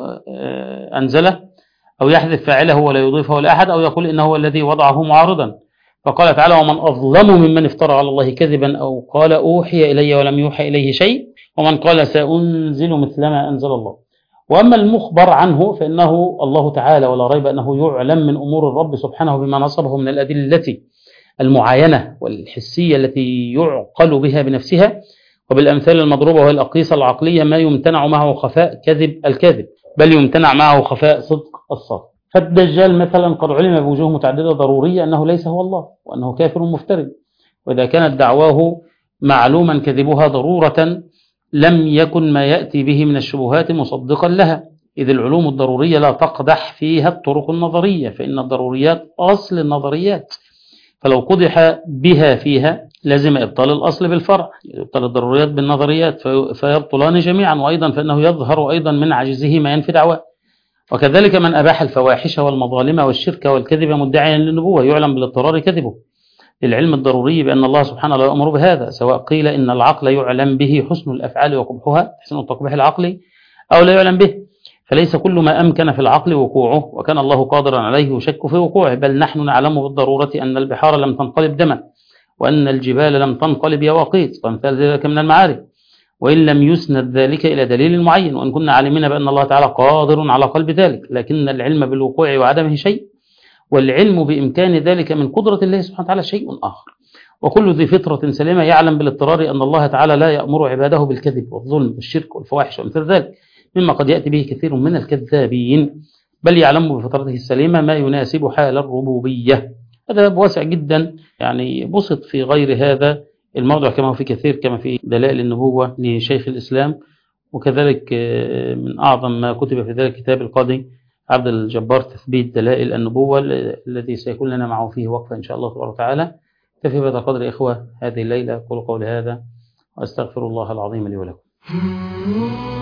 أنزله، أو يحذف فاعله ولا يضيفه لأحد، أو يقول إنه هو الذي وضعه معارضا. فقال تعالى: ومن أظلم ممن افترى على الله كذبا أو قال أوحي إلي ولم يوحى إليه شيء ومن قال سأنزل مثل ما أنزل الله. وأما المخبر عنه فإنه الله تعالى، ولا ريب أنه يعلم من أمور الرب سبحانه بما نصبه من الأدلة المعاينة والحسية التي يعقل بها بنفسها، وبالأمثال المضروبة والأقيسة العقلية ما يمتنع معه خفاء كذب الكاذب، بل يمتنع معه خفاء صدق الصادق. فالدجال مثلا قد علم بوجوه متعددة ضرورية أنه ليس هو الله وأنه كافر مفترض، وإذا كانت دعواه معلوما كذبها ضرورة لم يكن ما يأتي به من الشبهات مصدقا لها، إذ العلوم الضرورية لا تقدح فيها الطرق النظرية، فإن الضروريات أصل النظريات، فلو قدح بها فيها لازم إبطال الأصل بالفرع، إبطال الضروريات بالنظريات فيبطلان جميعا. وأيضا فإنه يظهر أيضا من عجزه ما ينفي دعواه. وكذلك من أباح الفواحش والمظالم والشرك والكذب مدعيا للنبوة يعلم بالاضطرار كذبه، للعلم الضروري بأن الله سبحانه لا يأمر بهذا، سواء قيل إن العقل يعلم به حسن الأفعال وقبحها حسن التقبيح العقلي أو لا يعلم به، فليس كل ما أمكن في العقل وقوعه وكان الله قادرا عليه يشك في وقوعه، بل نحن نعلم بالضرورة أن البحار لم تنقلب دما وأن الجبال لم تنقلب يواقيت وأمثال ذلك من المعارف. وإن لم يسند ذلك إلى دليل معين، وإن كنا عالمين بأن الله تعالى قادر على قلب ذلك، لكن العلم بالوقوع وعدمه شيء، والعلم بإمكان ذلك من قدرة الله سبحانه وتعالى شيء آخر. وكل ذي فطرة سليمة يعلم بالاضطرار أن الله تعالى لا يأمر عباده بالكذب والظلم والشرك والفواحش ومثل ذلك مما قد يأتي به كثير من الكذابين، بل يعلم بفطرته السليمة ما يناسب حال الربوبية. هذا باب واسع جدا، يعني بسط في غير هذا الموضوع كما في كثير، كما في دلائل النبوة لشيخ الإسلام، وكذلك من أعظم ما كتب في ذلك كتاب القاضي عبد الجبار تثبيت دلائل النبوة، الذي سيكون لنا معه فيه وقفة إن شاء الله تبارك وتعالى. كفي بهذا القدر إخوة هذه الليلة، أقول قولي هذا وأستغفر الله العظيم لي ولكم.